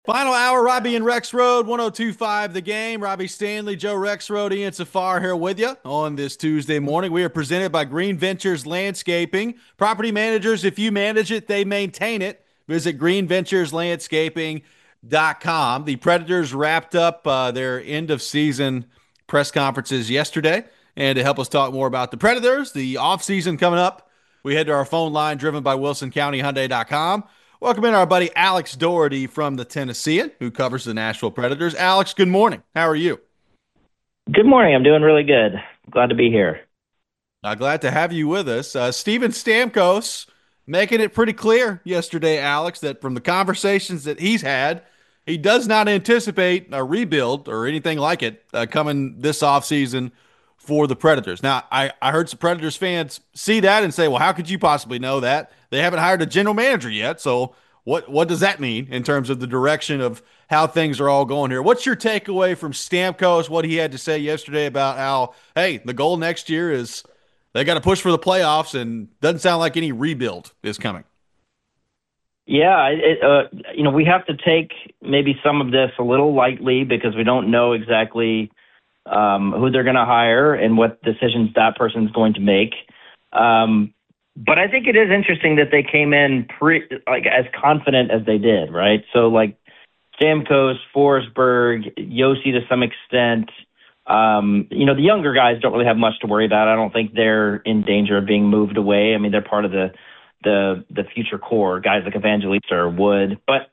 Final hour, Robbie and Rex Road, 1025 The Game. Robbie Stanley, Joe Rexroad, Ian Safar here with you on this Tuesday morning. We are presented by Green Ventures Landscaping. Property managers, if you manage it, they maintain it. Visit greenventureslandscaping.com. The Predators wrapped up their end of season press conferences yesterday. And to help us talk more about the Predators, the offseason coming up, we head to our phone line driven by WilsonCountyHyundai.com. Welcome in our buddy Alex Doherty from the Tennessean, who covers the Nashville Predators. Alex, good morning. How are you? Good morning. I'm doing really good. Glad to be here. Glad to have you with us. Steven Stamkos making it pretty clear yesterday, Alex, that from the conversations that he's had, he does not anticipate a rebuild or anything like it coming this offseason for the Predators. Now, I heard some Predators fans see that and say, well, how could you possibly know that? They haven't hired a general manager yet. So what does that mean in terms of the direction of how things are all going here? What's your takeaway from Stamkos, what he had to say yesterday about how, hey, the goal next year is they got to push for the playoffs and doesn't sound like any rebuild is coming. Yeah, we have to take maybe some of this a little lightly because we don't know exactly who they're going to hire and what decisions that person's going to make. But I think it is interesting that they came in as confident as they did, right? So like Stamkos, Forsberg, Yossi to some extent. The younger guys don't really have much to worry about. I don't think they're in danger of being moved away. I mean, they're part of the future core, guys like Evangelista or Wood. But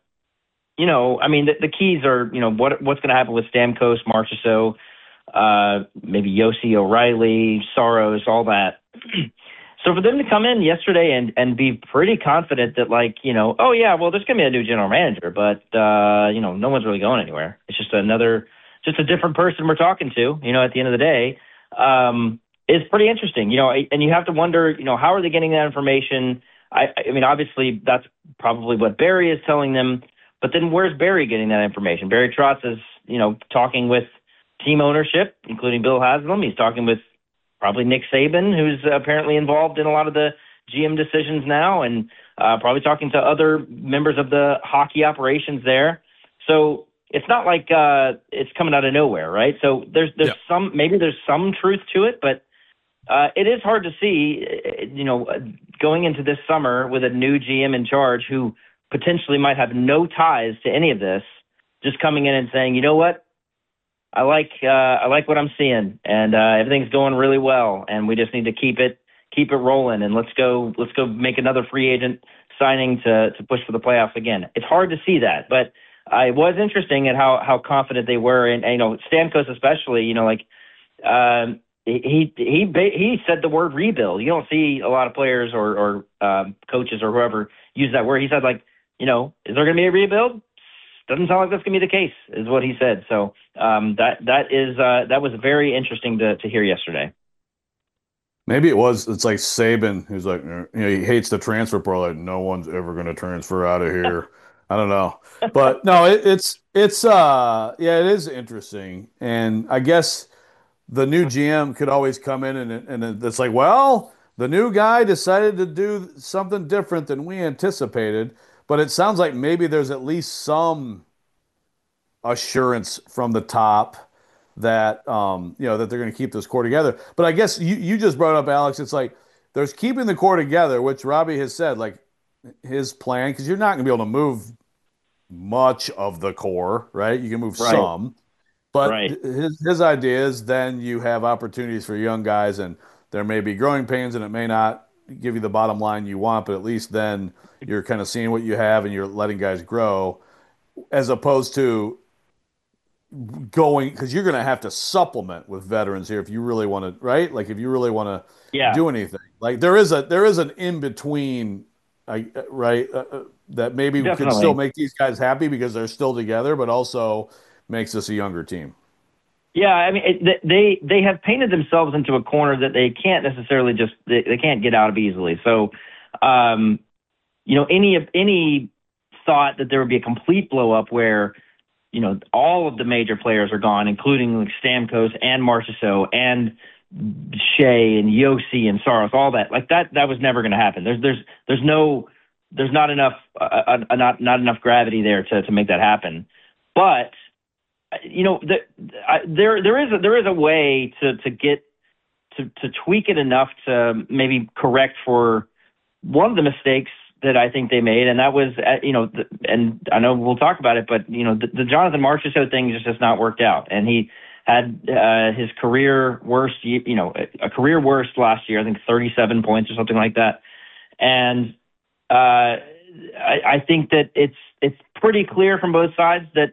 the keys are what's going to happen with Stamkos, Marchessault, maybe Yossi, O'Reilly, Soros, all that. So for them to come in yesterday and be pretty confident that oh yeah, well there's gonna be a new general manager, but no one's really going anywhere. It's just a different person we're talking to, at the end of the day, is pretty interesting, and you have to wonder, how are they getting that information? I mean, obviously that's probably what Barry is telling them, but then where's Barry getting that information? Barry Trotz is, talking with team ownership, including Bill Haslam. He's talking with probably Nick Saban, who's apparently involved in a lot of the GM decisions now, and probably talking to other members of the hockey operations there. So it's not like it's coming out of nowhere, right? So there's Yeah. there's some truth to it, but it is hard to see, going into this summer with a new GM in charge who potentially might have no ties to any of this, just coming in and saying, you know what, I like what I'm seeing, and everything's going really well, and we just need to keep it rolling, and let's go make another free agent signing to push for the playoffs again. It's hard to see that, but it was interesting at how confident they were, and Stamkos especially. He said the word rebuild. You don't see a lot of players or coaches or whoever use that word. He said is there going to be a rebuild? Doesn't sound like that's going to be the case, is what he said. So that was very interesting to hear yesterday. Maybe it's like Saban, who's like, he hates the transfer portal. Like, no one's ever going to transfer out of here. I don't know. But no, yeah, it is interesting. And I guess the new GM could always come in and it's like, well, the new guy decided to do something different than we anticipated. But it sounds like maybe there's at least some assurance from the top that that they're going to keep this core together. But I guess you just brought up, Alex. It's like there's keeping the core together, which Robbie has said, like his plan, because you're not going to be able to move much of the core, right? You can move Right, some, but right. his idea is then you have opportunities for young guys, and there may be growing pains, and it may not give you the bottom line you want, but at least then you're kind of seeing what you have and you're letting guys grow, as opposed to going because you're going to have to supplement with veterans here if you really want to, right? Like if you really want to Yeah, do anything. Like there is an in between, right? That maybe could still definitely. make these guys happy because they're still together, but also makes us a younger team. Yeah, I mean, they have painted themselves into a corner that they can't necessarily they can't get out of easily. So, any thought that there would be a complete blow up where all of the major players are gone, including like Stamkos and Marchessault and Shea and Yossi and Saros, all that. Like that was never going to happen. There's no there's not enough not enough gravity there to make that happen. But there is a way to get to tweak it enough to maybe correct for one of the mistakes that I think they made, and that was, and I know we'll talk about it, but the Jonathan Marchessault thing just has not worked out, and he had his career worst, a career worst last year. I think 37 points or something like that, and I think that it's pretty clear from both sides that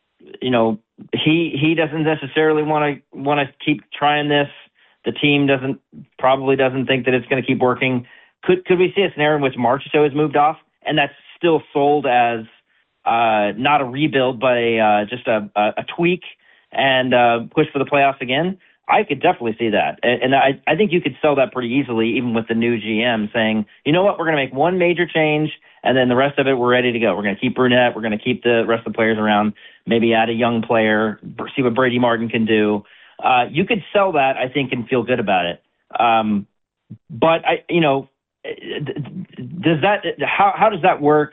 he doesn't necessarily want to keep trying this. The team probably doesn't think that it's going to keep working. Could we see a scenario in which Marchessault has moved off and that's still sold as not a rebuild but just a tweak and push for the playoffs again? I could definitely see that, and I think you could sell that pretty easily, even with the new GM saying, you know what, we're going to make one major change, and then the rest of it we're ready to go. We're going to keep Brunette, we're going to keep the rest of the players around, maybe add a young player, see what Brady Martin can do. You could sell that, I think, and feel good about it. But does that how does that work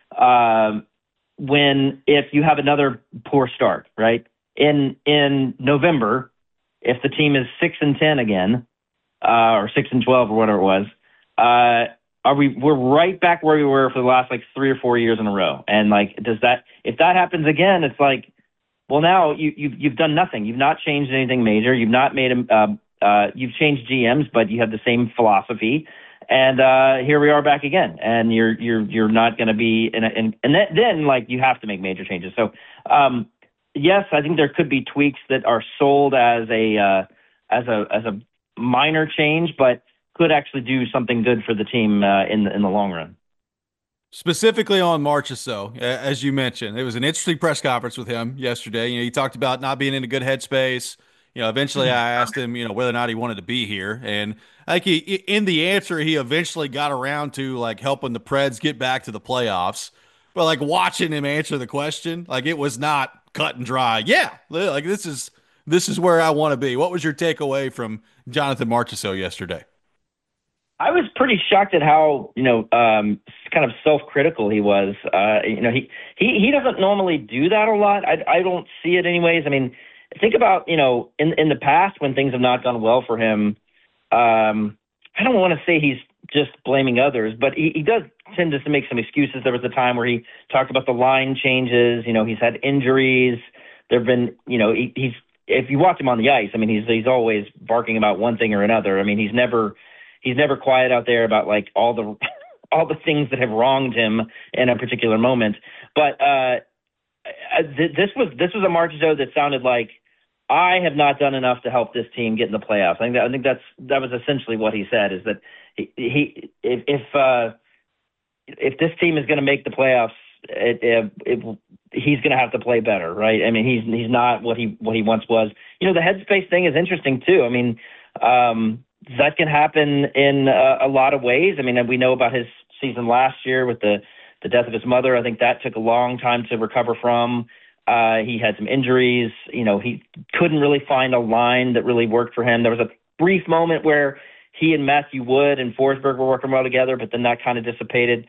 if you have another poor start, right? In November, if the team is 6-10 again, or 6-12 or whatever it was, we're right back where we were for the last 3 or 4 years in a row. And if that happens again, it's like, well, now you've done nothing. You've not changed anything major. You've not made you've changed GMs, but you have the same philosophy. And here we are back again, and you're not going to be then you have to make major changes. So yes, I think there could be tweaks that are sold as a minor change, but could actually do something good for the team in the long run. Specifically on Marchessault, as you mentioned, it was an interesting press conference with him yesterday. He talked about not being in a good headspace. Eventually I asked him, whether or not he wanted to be here, and I think in the answer, he eventually got around to helping the Preds get back to the playoffs. But watching him answer the question, it was not cut and dry. Yeah, this is where I want to be. What was your takeaway from Jonathan Marchessault yesterday? I was pretty shocked at how kind of self-critical he was. He doesn't normally do that a lot. I don't see it anyways. I mean, think about in the past when things have not gone well for him. I don't want to say he's just blaming others, but he does tend to make some excuses. There was a time where he talked about the line changes. He's had injuries. There've been he's if you watch him on the ice, I mean he's always barking about one thing or another. I mean he's never quiet out there about all the things that have wronged him in a particular moment. But this was a Marchessault that sounded like, I have not done enough to help this team get in the playoffs. I think that was essentially what he said, is that if this team is going to make the playoffs, he's going to have to play better, right? I mean, he's not what he once was. The headspace thing is interesting too. I mean, that can happen in a lot of ways. I mean, we know about his season last year with the death of his mother. I think that took a long time to recover from. He had some injuries. He couldn't really find a line that really worked for him. There was a brief moment where he and Matthew Wood and Forsberg were working well together, but then that kind of dissipated.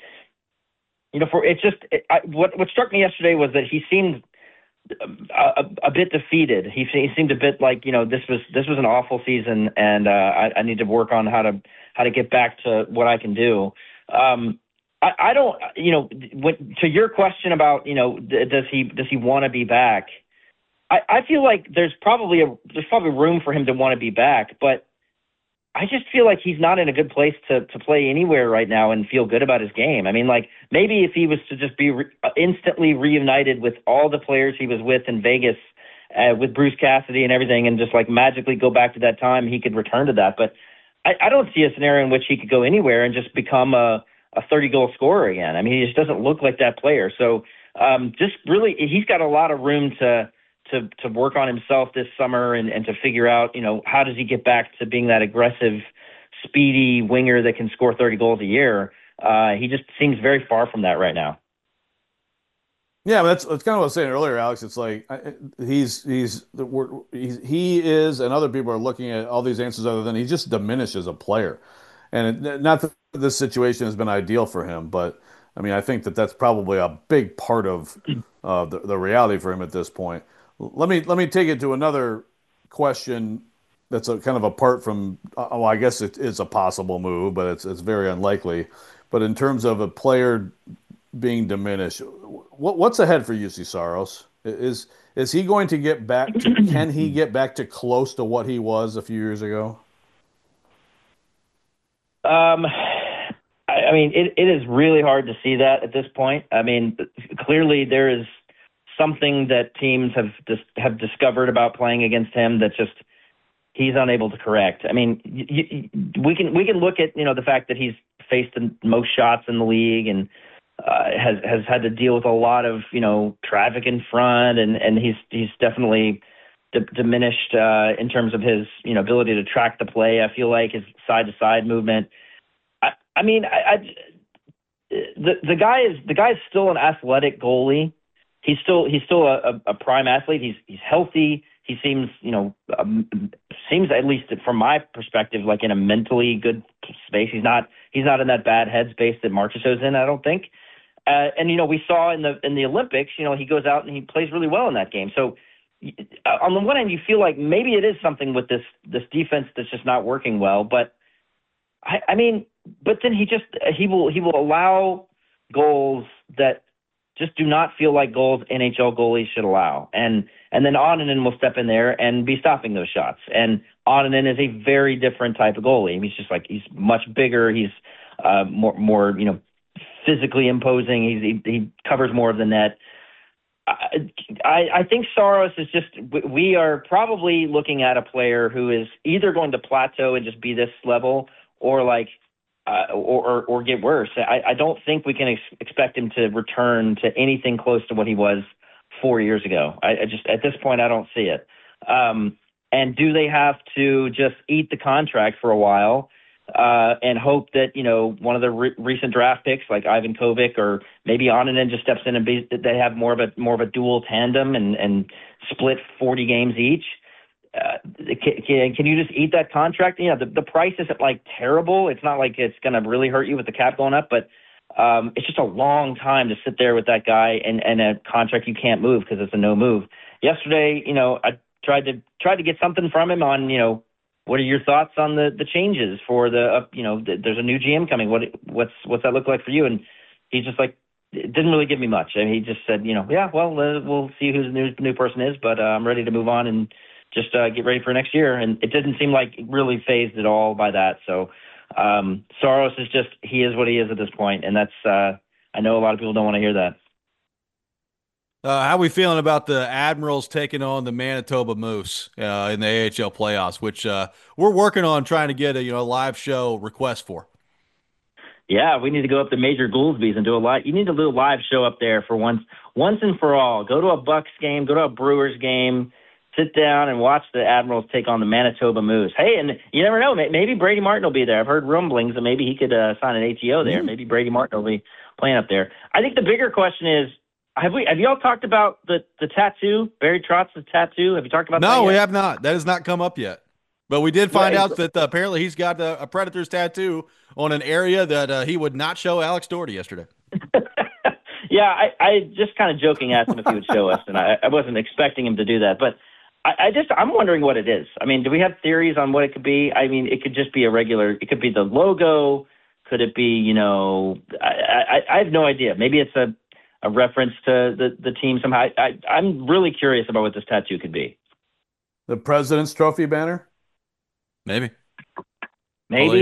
What struck me yesterday was that he seemed a bit defeated. He seemed a bit like, this was an awful season, and I need to work on how to get back to what I can do. I don't, to your question about, does he want to be back? I feel like there's probably room for him to want to be back, but I just feel like he's not in a good place to play anywhere right now and feel good about his game. I mean, maybe if he was to just be instantly reunited with all the players he was with in Vegas, with Bruce Cassidy and everything, and just magically go back to that time, he could return to that. But I don't see a scenario in which he could go anywhere and just become a 30-goal scorer again. I mean, he just doesn't look like that player. So just really, he's got a lot of room to work on himself this summer and to figure out, how does he get back to being that aggressive, speedy winger that can score 30 goals a year. He just seems very far from that right now. Yeah, but that's kind of what I was saying earlier, Alex. It's like he is, and other people are looking at all these answers other than he just diminished as a player. And not that this situation has been ideal for him, but I mean, I think that that's probably a big part of the reality for him at this point. Let me take it to another question that's a kind of apart from. Well, I guess it is a possible move, but it's very unlikely. But in terms of a player being diminished, what's ahead for UC Saros? Is he going to get back to? Can he get back to close to what he was a few years ago? I mean, it is really hard to see that at this point. I mean, clearly there is something that teams have discovered about playing against him that just he's unable to correct. I mean, we can look at the fact that he's faced the most shots in the league and has had to deal with a lot of traffic in front, and he's definitely diminished in terms of his ability to track the play. I feel like his side to side movement. I mean, the guy is still an athletic goalie. He's still a prime athlete. He's healthy. He seems seems, at least from my perspective, like in a mentally good space. He's not in that bad headspace that Marchessault's in, I don't think. And we saw in the Olympics, he goes out and he plays really well in that game. So on the one hand, you feel like maybe it is something with this defense that's just not working well. But I mean, but then he will allow goals that just do not feel like goals NHL goalies should allow. And then Onanen will step in there and be stopping those shots. And Onanen is a very different type of goalie. I mean, he's much bigger. He's more physically imposing. He covers more of the net. I think Saros is we are probably looking at a player who is either going to plateau and just be this level or or get worse. I don't think we can expect him to return to anything close to what he was 4 years ago. I just, at this point, I don't see it. And do they have to just eat the contract for a while and hope that, one of the recent draft picks like Ivan Kovic or maybe Onanen just steps in and they have more of a dual tandem and split 40 games each? Can you just eat that contract? The price isn't like terrible. It's not like it's going to really hurt you with the cap going up, but it's just a long time to sit there with that guy and a contract you can't move because it's a no move. Yesterday, I tried to get something from him on, what are your thoughts on the changes for there's a new GM coming. What's that look like for you? And he's just like, it didn't really give me much. I mean, he just said, yeah, well, we'll see who the new person is, but I'm ready to move on and just get ready for next year. And it didn't seem like really phased at all by that. So Saros is he is what he is at this point. And that's, I know a lot of people don't want to hear that. How are we feeling about the Admirals taking on the Manitoba Moose in the AHL playoffs, which we're working on trying to get a live show request for? Yeah, we need to go up to Major Goolsby's and do a live. You need to do a live show up there for once and for all. Go to a Bucks game, go to a Brewers game, sit down and watch the Admirals take on the Manitoba Moose. Hey, and you never know, maybe Brady Martin will be there. I've heard rumblings that maybe he could sign an ATO there. Maybe Brady Martin will be playing up there. I think the bigger question is, have y'all talked about the tattoo, Barry Trotz's tattoo? Have you talked about that yet? No, we have not. That has not come up yet. But we did find out that apparently he's got a Predators tattoo on an area that he would not show Alex Doherty yesterday. Yeah, I just kind of joking asked him if he would show us, and I wasn't expecting him to do that. But I'm wondering what it is. I mean, do we have theories on what it could be? I mean, it could just be it could be the logo. Could it be, I have no idea. Maybe it's a reference to the team somehow. I'm really curious about what this tattoo could be. The President's Trophy banner? Maybe he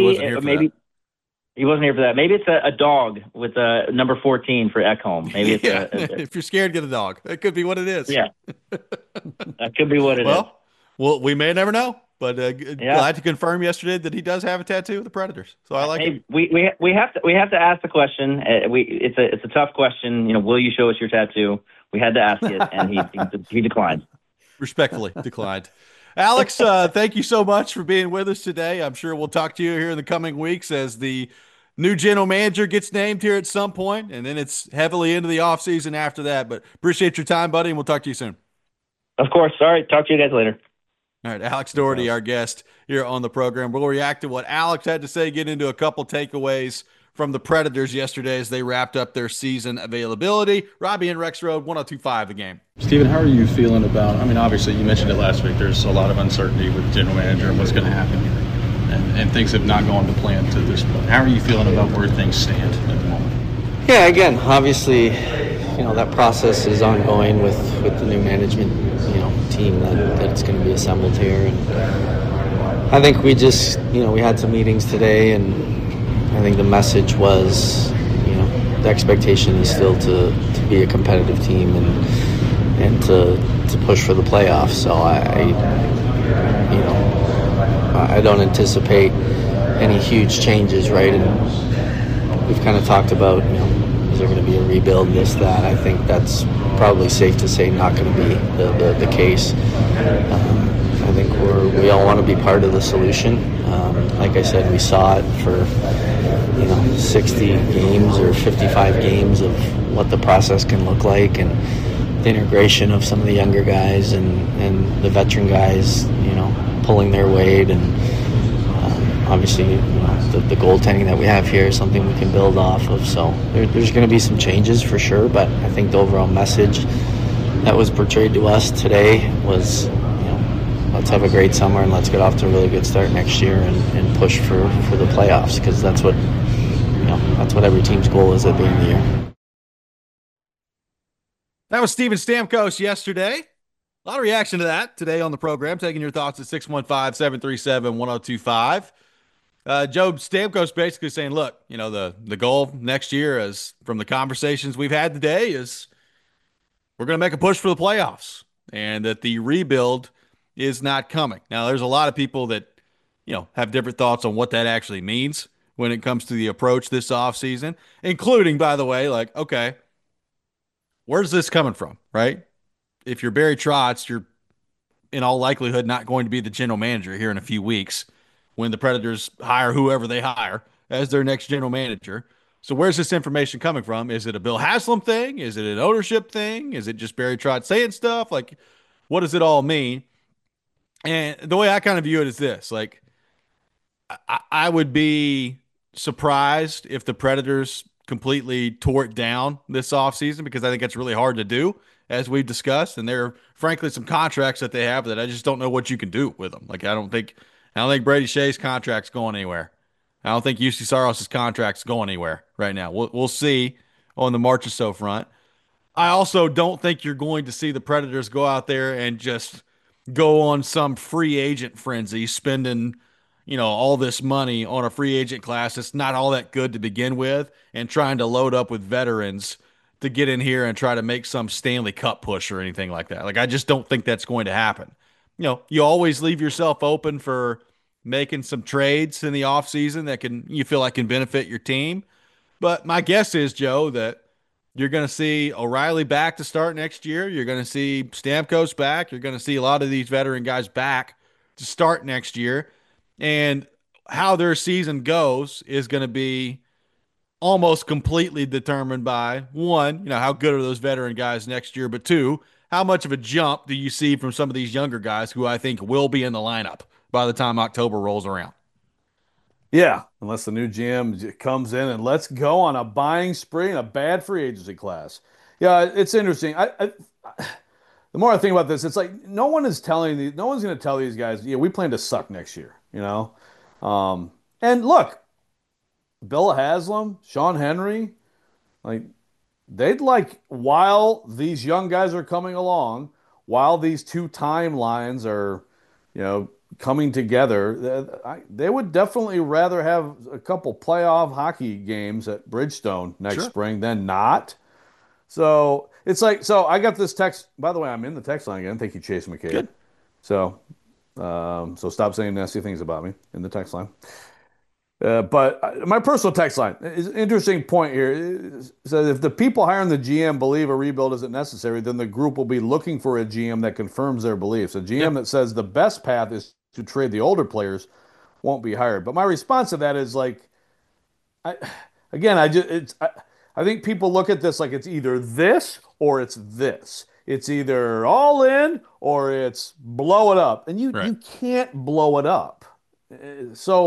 wasn't here for that. Maybe it's a dog with number 14 for Ekholm. Maybe it's if you're scared, get a dog. That could be what it is. Yeah, that could be what it is. Well, we may never know. But glad to confirm yesterday that he does have a tattoo of the Predators. So I like it. We have to ask the question. It's a tough question. Will you show us your tattoo? We had to ask it, and he declined. Respectfully declined. Alex, thank you so much for being with us today. I'm sure we'll talk to you here in the coming weeks as the new general manager gets named here at some point, and then it's heavily into the offseason after that. But appreciate your time, buddy, and we'll talk to you soon. Of course. All right. Talk to you guys later. All right, Alex Doherty, our guest here on the program. We'll react to what Alex had to say, get into a couple takeaways from the Predators yesterday as they wrapped up their season availability. Robbie and Rexroad, 102.5 the game. Steven, how are you feeling about, I mean, obviously you mentioned it last week, there's a lot of uncertainty with the general manager and what's going to happen here. And things have not gone to plan to this point. How are you feeling about where things stand at the moment? Yeah, again, obviously, that process is ongoing with the new management, team that's going to be assembled here. And I think we just, we had some meetings today, and I think the message was, the expectation is still to be a competitive team and to push for the playoffs. So I don't anticipate any huge changes, right? And we've kind of talked about, is there going to be a rebuild, this, that. I think that's probably safe to say not going to be the case. I think we all want to be part of the solution. Like I said, we saw it for 60 games or 55 games of what the process can look like, and the integration of some of the younger guys and the veteran guys, pulling their weight, and obviously the goaltending that we have here is something we can build off of. So there's going to be some changes for sure, but I think the overall message that was portrayed to us today was, let's have a great summer and let's get off to a really good start next year and push for the playoffs, because that's what every team's goal is at the end of the year. That was Steven Stamkos yesterday. A lot of reaction to that today on the program. Taking your thoughts at 615-737-1025. Joe Stamkos basically saying, look, the goal next year, is from the conversations we've had today, is we're going to make a push for the playoffs, and that the rebuild is not coming. Now, there's a lot of people that, have different thoughts on what that actually means when it comes to the approach this offseason, including, by the way, like, okay, where's this coming from, right? If you're Barry Trotz, you're in all likelihood not going to be the general manager here in a few weeks when the Predators hire whoever they hire as their next general manager. So where's this information coming from? Is it a Bill Haslam thing? Is it an ownership thing? Is it just Barry Trotz saying stuff? Like, what does it all mean? And the way I kind of view it is this: like, I would be surprised if the Predators completely tore it down this offseason, because I think that's really hard to do, as we've discussed. And there are, frankly, some contracts that they have that I just don't know what you can do with them. Like, I don't think Brady Shea's contract's going anywhere. I don't think UC Saros' contract's going anywhere right now. We'll see on the March or so front. I also don't think you're going to see the Predators go out there and just go on some free agent frenzy, spending, all this money on a free agent class that's not all that good to begin with, and trying to load up with veterans to get in here and try to make some Stanley Cup push or anything like that. Like, I just don't think that's going to happen. You always leave yourself open for making some trades in the offseason that you feel like can benefit your team. But my guess is, Joe, that you're going to see O'Reilly back to start next year. You're going to see Stamkos back. You're going to see a lot of these veteran guys back to start next year. And how their season goes is going to be almost completely determined by, one, how good are those veteran guys next year, but two, how much of a jump do you see from some of these younger guys who I think will be in the lineup by the time October rolls around? Yeah, unless the new GM comes in and let's go on a buying spree and a bad free agency class. Yeah, it's interesting. The more I think about this, it's like no one's going to tell these guys, yeah, we plan to suck next year, And look, Bill Haslam, Sean Henry, like while these young guys are coming along, while these two timelines are, coming together, they would definitely rather have a couple playoff hockey games at Bridgestone next spring than not. So it's like, I got this text. By the way, I'm in the text line again. Thank you, Chase McCabe. Good. So stop saying nasty things about me in the text line. But my personal text line is an interesting point here. It says if the people hiring the GM believe a rebuild isn't necessary, then the group will be looking for a GM that confirms their beliefs. A GM that says the best path is to trade the older players won't be hired. But my response to that is like, I think people look at this like it's either this or it's this. It's either all in or it's blow it up, and you can't blow it up. So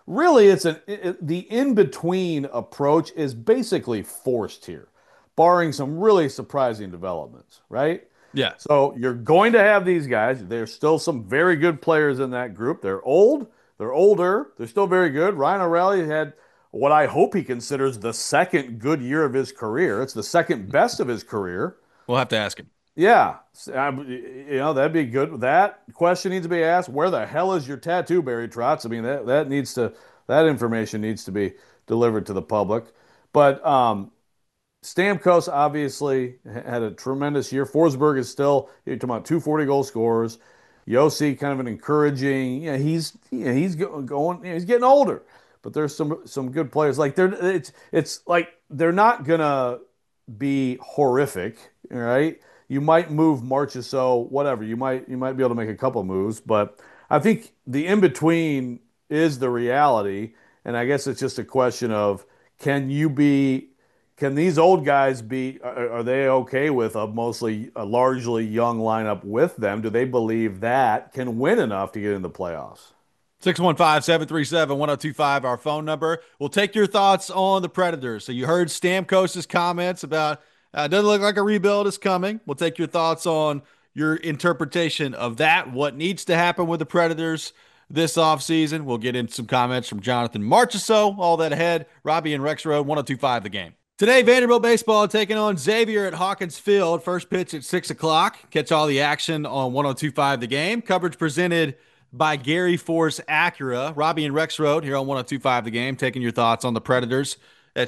really it's the in between approach is basically forced here, barring some really surprising developments, right? Yeah. So you're going to have these guys. There's still some very good players in that group. They're old, they're older, they're still very good. Ryan O'Reilly had what I hope he considers the second good year of his career. It's the second best of his career. We'll have to ask him. Yeah, that'd be good. That question needs to be asked. Where the hell is your tattoo, Barry Trotz? I mean, that information needs to be delivered to the public. But Stamkos obviously had a tremendous year. Forsberg is still, you're talking about 240 goal scorers. Yossi kind of an encouraging. He's going. He's getting older, but there's some good players. Like it's like they're not gonna be horrific, right? You might move Marchessault, whatever. You might be able to make a couple moves, but I think the in between is the reality, and I guess it's just a question of can you be can these old guys be are they okay with a largely young lineup with them? Do they believe that can win enough to get in the playoffs? 615-737-1025, our phone number. We'll take your thoughts on the Predators. So you heard Stamkos' comments about doesn't look like a rebuild is coming. We'll take your thoughts on your interpretation of that, what needs to happen with the Predators this offseason. We'll get into some comments from Jonathan Marchessault. All that ahead. Robbie and Rex Road, 1025 the game. Today, Vanderbilt baseball taking on Xavier at Hawkins Field. First pitch at 6 o'clock. Catch all the action on 1025 the game. Coverage presented by Gary Force Acura. Robbie and Rex Road here on 1025 the game. Taking your thoughts on the Predators at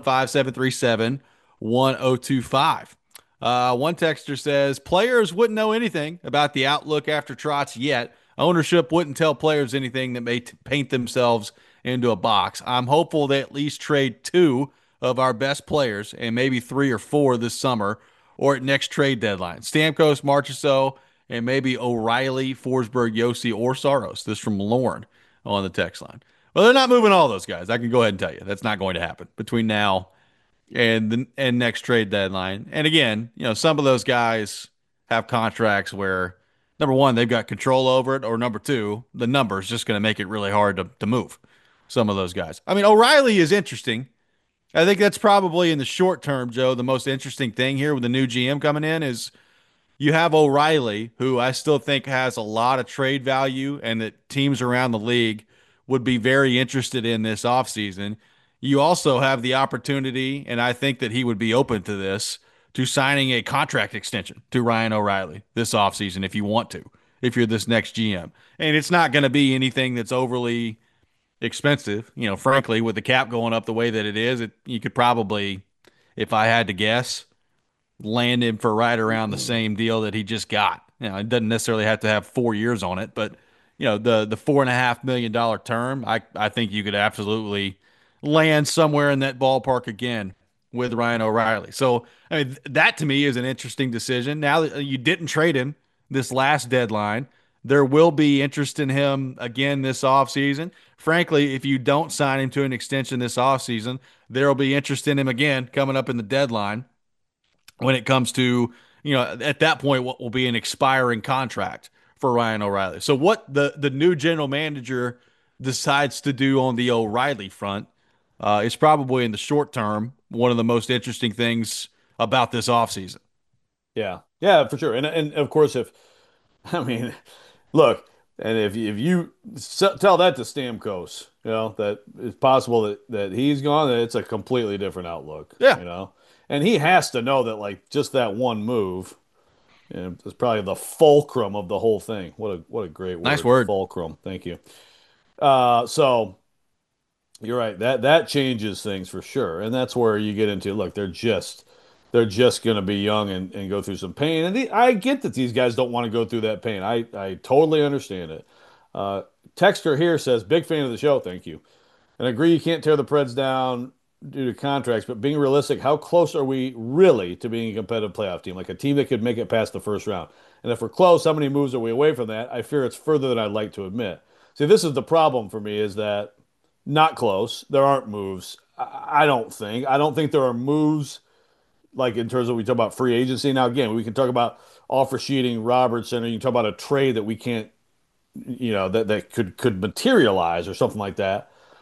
615-737-1025. One texter says, players wouldn't know anything about the outlook after Trotz yet. Ownership wouldn't tell players anything that may paint themselves into a box. I'm hopeful they at least trade two of our best players and maybe three or four this summer or at next trade deadline. Stamkos, Marchessault, and maybe O'Reilly, Forsberg, Yossi, or Saros. This from Lauren on the text line. Well, they're not moving all those guys. I can go ahead and tell you that's not going to happen between now and next trade deadline. And again, some of those guys have contracts where number one, they've got control over it, or number two, the number is just going to make it really hard to move some of those guys. I mean, O'Reilly is interesting. I think that's probably in the short term, Joe, the most interesting thing here with the new GM coming in is you have O'Reilly, who I still think has a lot of trade value and that teams around the league would be very interested in this offseason. You also have the opportunity, and I think that he would be open to this, to signing a contract extension to Ryan O'Reilly this offseason if you want to, if you're this next GM. And it's not going to be anything that's overly expensive. Frankly, with the cap going up the way that it is, you could probably, if I had to guess, land him for right around the same deal that he just got. It doesn't necessarily have to have 4 years on it, but the $4.5 million term, I think you could absolutely land somewhere in that ballpark again with Ryan O'Reilly. So I mean, that to me is an interesting decision. Now that you didn't trade him this last deadline, there will be interest in him again this offseason. Frankly, if you don't sign him to an extension this offseason, there will be interest in him again coming up in the deadline when it comes to, at that point, what will be an expiring contract for Ryan O'Reilly. So what the new general manager decides to do on the O'Reilly front is probably in the short term one of the most interesting things about this offseason. Yeah, yeah, for sure. And of course, if I mean, look, and if you tell that to Stamkos, that it's possible that he's gone, that it's a completely different outlook. Yeah. And he has to know that like just that one move, is probably the fulcrum of the whole thing. What a great word. Nice word. Fulcrum. Thank you. So you're right. That changes things for sure. And that's where you get into, look, they're just going to be young and go through some pain. And I get that these guys don't want to go through that pain. I totally understand it. Texter here says, big fan of the show. Thank you. And I agree you can't tear the Preds down due to contracts, but being realistic, how close are we really to being a competitive playoff team? Like a team that could make it past the first round. And if we're close, how many moves are we away from that? I fear it's further than I'd like to admit. See, this is the problem for me, is that not close. There aren't moves. I don't think. I don't think there are moves like in terms of we talk about free agency. Now, again, we can talk about offer sheeting Robertson, or you can talk about a trade that we can't, that could materialize or something like that.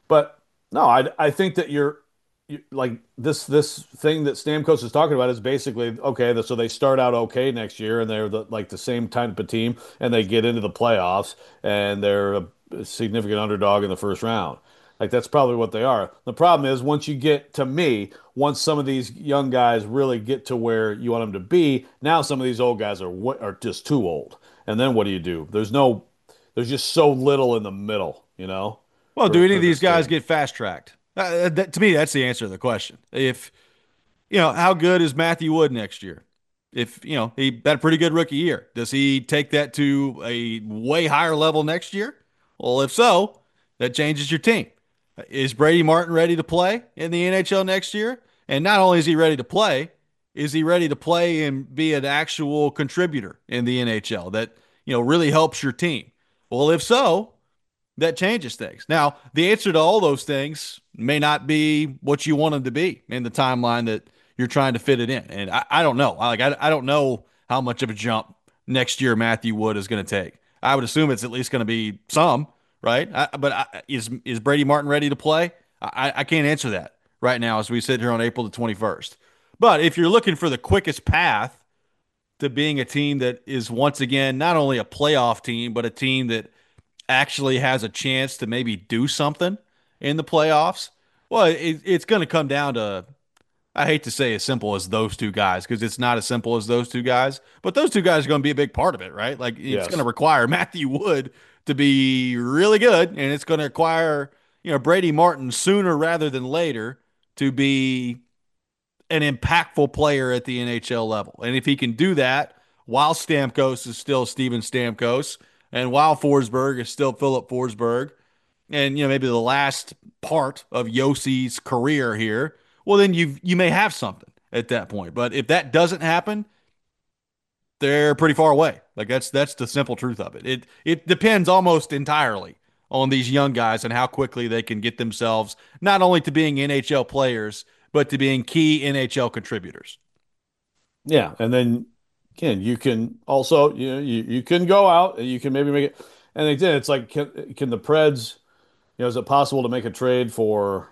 But no, I think that you like this thing that Stamkos is talking about is basically okay. So they start out okay next year, and they're like the same type of team, and they get into the playoffs, and they're a significant underdog in the first round. Like that's probably what they are. The problem is once you get to me, once some of these young guys really get to where you want them to be, now some of these old guys are just too old. And then what do you do? There's just so little in the middle, Well, do any for of these this guys team. get fast tracked? To me, that's the answer to the question. If how good is Matthew Wood next year? If he had a pretty good rookie year, does he take that to a way higher level next year? Well, if so, that changes your team. Is Brady Martin ready to play in the NHL next year? And not only is he ready to play, is he ready to play and be an actual contributor in the NHL that really helps your team? Well, if so, that changes things. Now, the answer to all those things may not be what you want them to be in the timeline that you're trying to fit it in. And I don't know. I don't know how much of a jump next year Matthew Wood is going to take. I would assume it's at least going to be some, right? Is Brady Martin ready to play? I can't answer that right now as we sit here on April the 21st. But if you're looking for the quickest path to being a team that is once again not only a playoff team, but a team that actually has a chance to maybe do something in the playoffs, well, it's going to come down to, I hate to say as simple as those two guys because it's not as simple as those two guys, but those two guys are going to be a big part of it, right? Like it's going to Yes. require Matthew Wood to be really good, and it's going to require, Brady Martin sooner rather than later to be an impactful player at the NHL level. And if he can do that while Stamkos is still Steven Stamkos and while Forsberg is still Philip Forsberg, and maybe the last part of Yossi's career here, well then you may have something at that point. But if that doesn't happen, they're pretty far away. Like that's the simple truth of it. It depends almost entirely on these young guys and how quickly they can get themselves not only to being NHL players, but to being key NHL contributors. Yeah, and then again, you can also you can go out and you can maybe make it. And again, it's like can the Preds, is it possible to make a trade for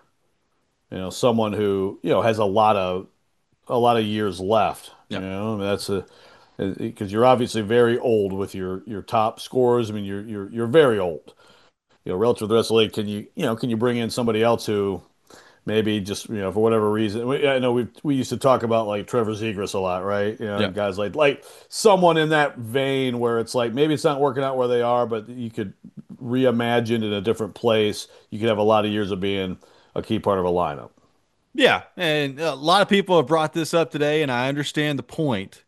someone who has a lot of years left? Yeah. I mean, that's a because you're obviously very old with your top scorers. I mean, you're very old. Relative to the rest of the league, can you bring in somebody else who maybe just for whatever reason. I know we used to talk about like Trevor Zegras a lot, right? Yeah. Guys like someone in that vein where it's like maybe it's not working out where they are, but you could reimagine in a different place. You could have a lot of years of being a key part of a lineup. Yeah. And a lot of people have brought this up today, and I understand the point.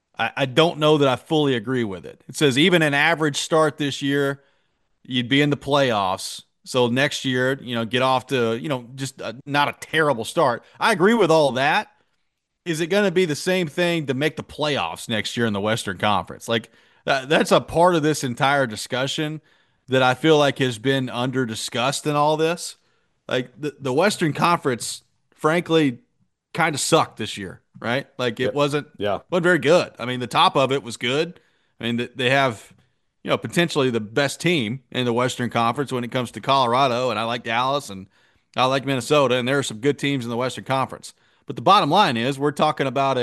I don't know that I fully agree with it. It says even an average start this year, you'd be in the playoffs. So next year, get off to, just not a terrible start. I agree with all that. Is it going to be the same thing to make the playoffs next year in the Western Conference? Like that's a part of this entire discussion that I feel like has been under discussed in all this. Like the Western Conference, frankly, kind of sucked this year, right? Like it Yep. wasn't Yeah. wasn't very good. I mean, the top of it was good. I mean, they have potentially the best team in the Western Conference when it comes to Colorado, and I like Dallas and I like Minnesota, and there are some good teams in the Western Conference. But the bottom line is we're talking about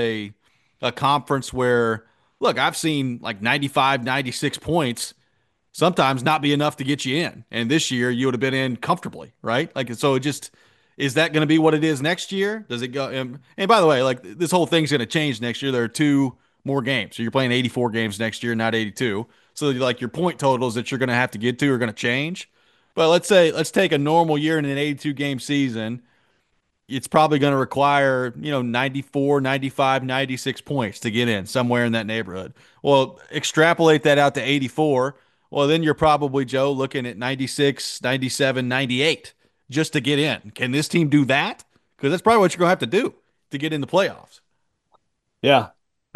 a conference where look, I've seen like 95, 96 points sometimes not be enough to get you in. And this year you would have been in comfortably, right? Like so it just is that going to be what it is next year? Does it go and by the way, like this whole thing's going to change next year. There are two more games. So you're playing 84 games next year, not 82. So like your point totals that you're going to have to get to are going to change. But let's take a normal year in an 82 game season, it's probably going to require, 94, 95, 96 points to get in somewhere in that neighborhood. Well, extrapolate that out to 84. Well, then you're probably, Joe, looking at 96, 97, 98 just to get in. Can this team do that? Because that's probably what you're going to have to do to get in the playoffs. Yeah.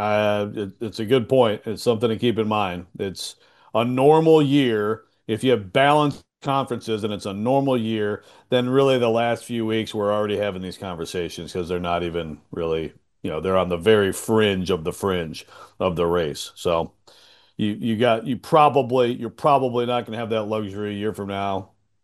It's a good point. It's something to keep in mind. It's a normal year. If you have balanced conferences and it's a normal year, then really the last few weeks we're already having these conversations because they're not even really, they're on the very fringe of the fringe of the race. So you're probably not going to have that luxury a year from now.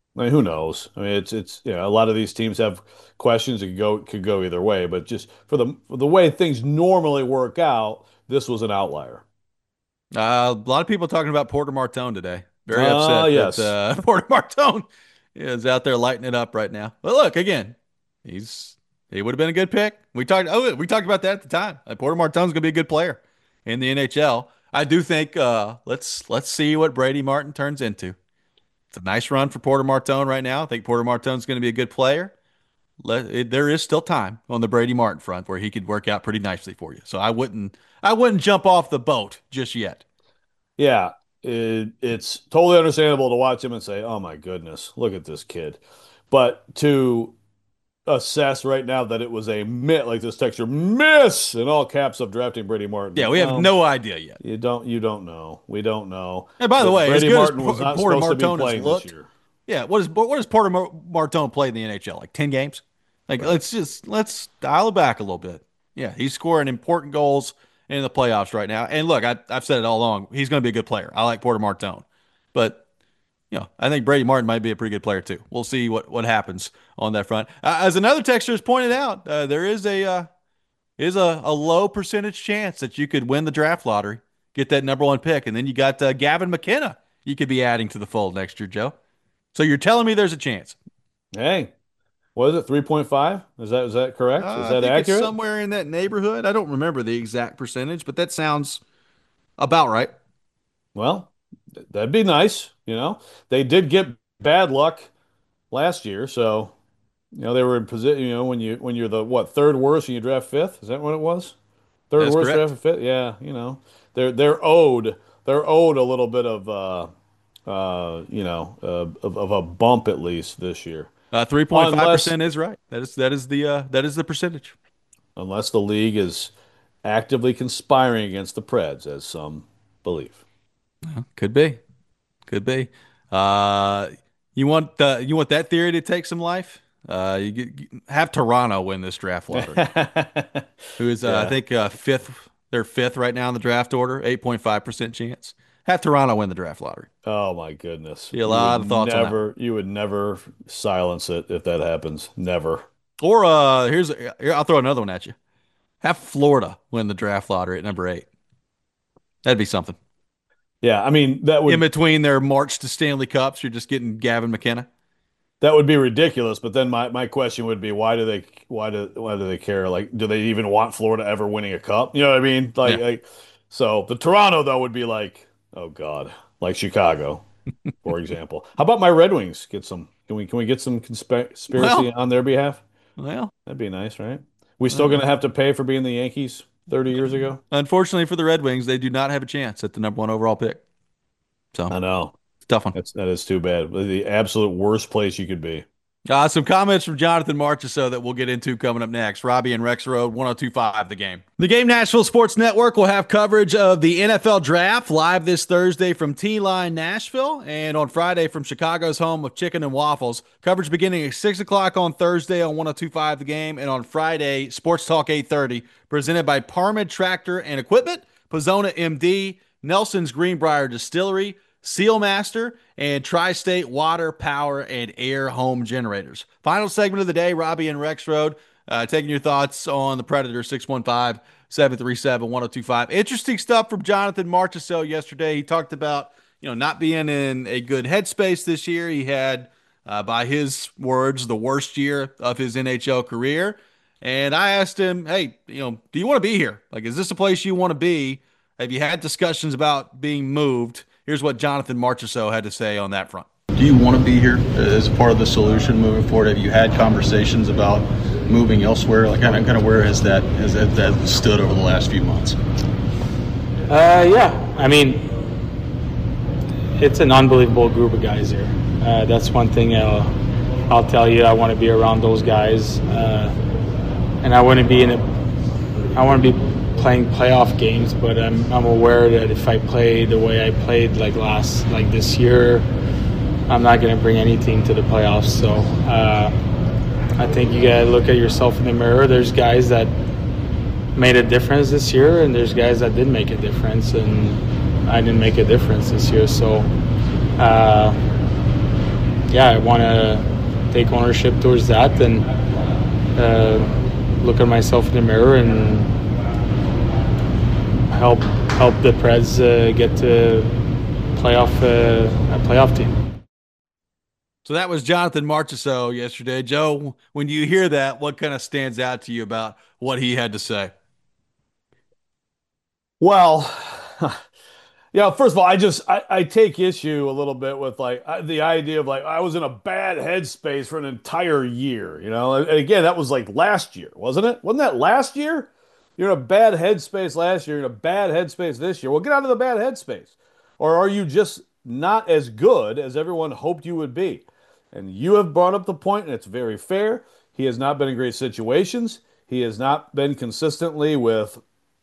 I mean, who knows? I mean, it's a lot of these teams have questions. It could go either way, but just for the way things normally work out, this was an outlier. A lot of people talking about Porter Martone today. Very upset that Yes. Porter Martone is out there lighting it up right now. But look, again, he would have been a good pick. We talked about that at the time. Porter Martone's going to be a good player in the NHL. I do think let's see what Brady Martin turns into. It's a nice run for Porter Martone right now. I think Porter Martone's going to be a good player. There is still time on the Brady Martin front where he could work out pretty nicely for you. So I wouldn't jump off the boat just yet. Yeah, it's totally understandable to watch him and say, "Oh my goodness, look at this kid." But to assess right now that it was a miss, like this texture miss in all caps of drafting Brady Martin. Yeah, we have Well, no idea yet. you don't know. We don't know. And by the But way, as Brady good as Martin was not Porter supposed to be Martone has playing this looked, year. yeah, what does Porter Martone play in the NHL? Like 10 games? Like Right. let's dial it back a little bit. Yeah, he's scoring important goals in the playoffs right now. And look, I've said it all along. He's going to be a good player. I like Porter Martone, but I think Brady Martin might be a pretty good player too. We'll see what happens on that front. As another texter has pointed out, there is a low percentage chance that you could win the draft lottery, get that number one pick, and then you got Gavin McKenna you could be adding to the fold next year, Joe. So you're telling me there's a chance? Hey, what is it? 3.5? Is that correct? Is I that think it's accurate? somewhere in that neighborhood. I don't remember the exact percentage, but that sounds about right. Well, that'd be nice. They did get bad luck last year, so they were in position. When you're the third worst and you draft fifth. Is that what it was? Third That's worst correct. draft fifth. Yeah, they're owed a little bit of of a bump at least this year, Three point five unless percent is right. That is the percentage. unless the league is actively conspiring against the Preds, as some believe. Could be. Could be. Uh, you want that theory to take some life? Have Toronto win this draft lottery. Who is I Yeah. think fifth? They're fifth right now in the draft order. 8.5% chance. Have Toronto win the draft lottery. Oh my goodness. Be a lot of thoughts on that one. You would never silence it if that happens. Never. Or here I'll throw another one at you. Have Florida win the draft lottery at number 8. That'd be something. Yeah, I mean that In would between their march to Stanley Cups, you're just getting Gavin McKenna. that would be ridiculous. But then my question would be why do they care? Like, do they even want Florida ever winning a cup? You know what I mean? Like, Yeah. so the Toronto though would be like, oh God, like Chicago, for example. How about my Red Wings? Can we get some conspiracy Well, on their behalf? well, That'd be nice, right? We still gonna have to pay for being the Yankees 30 years ago? unfortunately for the Red Wings, they do not have a chance at the number one overall pick. So I know. it's a tough one. That is too bad. The absolute worst place you could be. Some comments from Jonathan Marchessault that we'll get into coming up next. Robbie and Rex Road, 1025 The Game. The Game Nashville Sports Network will have coverage of the NFL Draft live this Thursday from T-Line Nashville and on Friday from Chicago's home of Chicken and Waffles. Coverage beginning at 6 o'clock on Thursday on 1025 The Game and on Friday, Sports Talk 830, presented by Parmid Tractor and Equipment, Pozzona MD, Nelson's Greenbrier Distillery, Sealmaster, and Tri-State Water, Power, and Air Home Generators. Final segment of the day, Robbie and Rex Road, taking your thoughts on the Predator, 615-737-1025. Interesting stuff from Jonathan Marchessault yesterday. He talked about, not being in a good headspace this year. He had, by his words, the worst year of his NHL career. And I asked him, hey, do you want to be here? Like, is this a place you want to be? Have you had discussions about being moved? Here's what Jonathan Marchessault had to say on that front. Do you want to be here as part of the solution moving forward? Have you had conversations about moving elsewhere? Like, kind of where has that stood over the last few months? Yeah, I mean, it's an unbelievable group of guys here. That's one thing I'll tell you. I want to be around those guys, and I want to be playing playoff games, but I'm aware that if I play the way I played like this year, I'm not going to bring anything to the playoffs. So I think you got to look at yourself in the mirror. There's guys that made a difference this year, and there's guys that didn't make a difference, and I didn't make a difference this year. So yeah, I want to take ownership towards that and look at myself in the mirror and help the Preds get to a playoff team. So that was Jonathan Marchessault yesterday. Joe, when you hear that, what kind of stands out to you about what he had to say? Well, yeah, first of all, I take issue a little bit with like the idea of like I was in a bad headspace for an entire year, you know. And again, that was like last year, wasn't it? Wasn't that last year? You're in a bad headspace last year, you're in a bad headspace this year. Well, get out of the bad headspace. Or are you just not as good as everyone hoped you would be? And you have brought up the point, and it's very fair. He has not been in great situations. He has not been consistently with,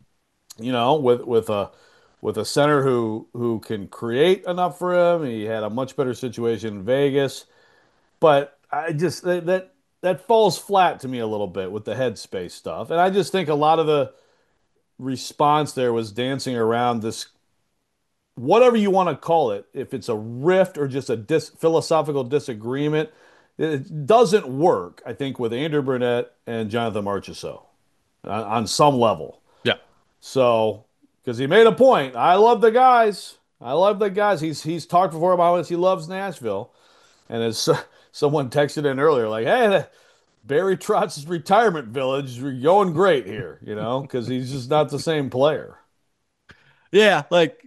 with a center who can create enough for him. He had a much better situation in Vegas, but I just that falls flat to me a little bit with the headspace stuff. And I just think a lot of the response there was dancing around this, whatever you want to call it, if it's a rift or just a philosophical disagreement. It doesn't work, I think, with Andrew Brunette and Jonathan Marchessault on some level. Yeah. So, because he made a point, I love the guys. I love the guys. He's talked before about how much he loves Nashville, and as someone texted in earlier, like, "Hey, Barry Trotz's retirement village, we're going great here," because he's just not the same player. Yeah, like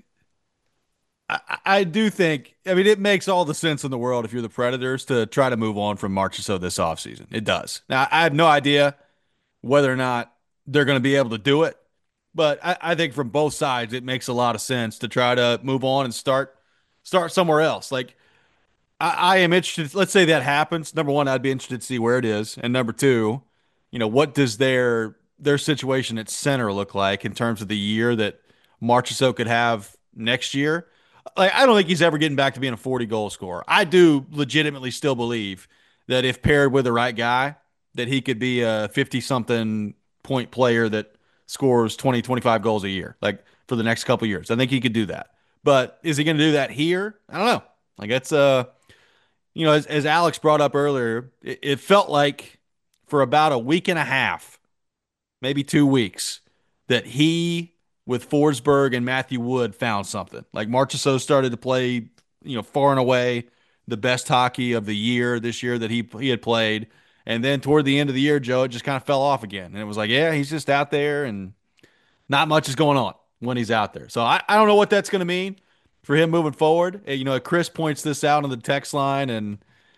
I do think, I mean, it makes all the sense in the world if you're the Predators to try to move on from Marchessault this offseason. It does. Now, I have no idea whether or not they're going to be able to do it, but I think from both sides, it makes a lot of sense to try to move on and start somewhere else. Like, I am interested. Let's say that happens. Number one, I'd be interested to see where it is, and number two, what does their situation at center look like in terms of the year that Marchessault could have next year? Like, I don't think he's ever getting back to being a 40 goal scorer. I do legitimately still believe that if paired with the right guy, that he could be a 50 something point player that scores 20, 25 goals a year, like for the next couple years. I think he could do that. But is he going to do that here? I don't know. Like, it's as Alex brought up earlier, it felt like for about a week and a half, maybe 2 weeks, that he with Forsberg and Matthew Wood found something. Like, Marchessault started to play, far and away the best hockey of the year this year that he had played. And then toward the end of the year, Joe, it just kind of fell off again. And it was like, yeah, he's just out there and not much is going on when he's out there. So I don't know what that's going to mean for him moving forward. Chris points this out on the text line, and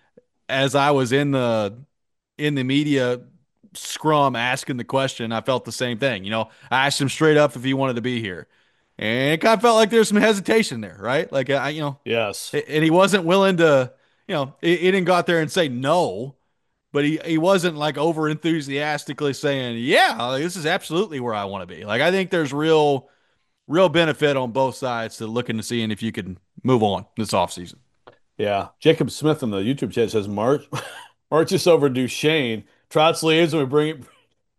as I was in the media scrum asking the question, I felt the same thing. I asked him straight up if he wanted to be here. And it kind of felt like there's some hesitation there, right? Like, Yes. and he wasn't willing to, he didn't go out there and say no, but he wasn't like over enthusiastically saying, yeah, like, this is absolutely where I want to be. Like, I think there's real benefit on both sides to looking to seeing if you can move on this offseason. Yeah. Jacob Smith in the YouTube chat says Marches over Duchesne. Trotz leaves and we bring it.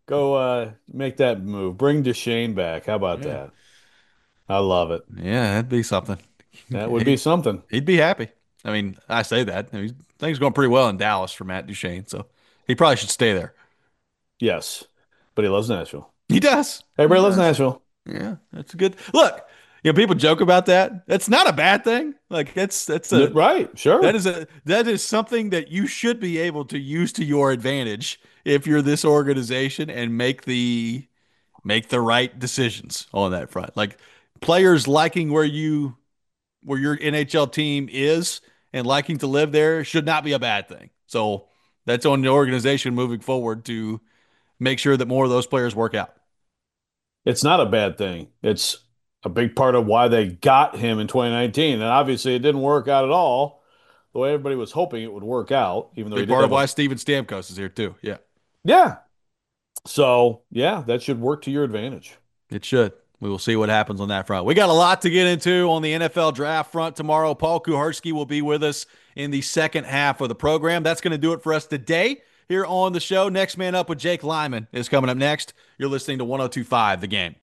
Go make that move. Bring Duchesne back. How about that? I love it. Yeah, that'd be something. That would be something. He'd be happy. I mean, I say that. I mean, things going pretty well in Dallas for Matt Duchene, so he probably should stay there. Yes, but he loves Nashville. He does. Everybody loves Nashville. Yeah, that's a good look. People joke about that. That's not a bad thing. Like, that's a right. Sure. That is something that you should be able to use to your advantage if you're this organization and make the right decisions on that front. Like, players liking where your NHL team is and liking to live there should not be a bad thing. So that's on the organization moving forward to make sure that more of those players work out. It's not a bad thing. It's a big part of why they got him in 2019. And obviously it didn't work out at all the way everybody was hoping it would work out, even though big part of why Steven Stamkos is here too. Yeah. Yeah. So, yeah, that should work to your advantage. It should. We will see what happens on that front. We got a lot to get into on the NFL draft front tomorrow. Paul Kuharsky will be with us in the second half of the program. That's going to do it for us today here on the show. Next Man Up with Jake Lyman is coming up next. You're listening to 102.5 The Game.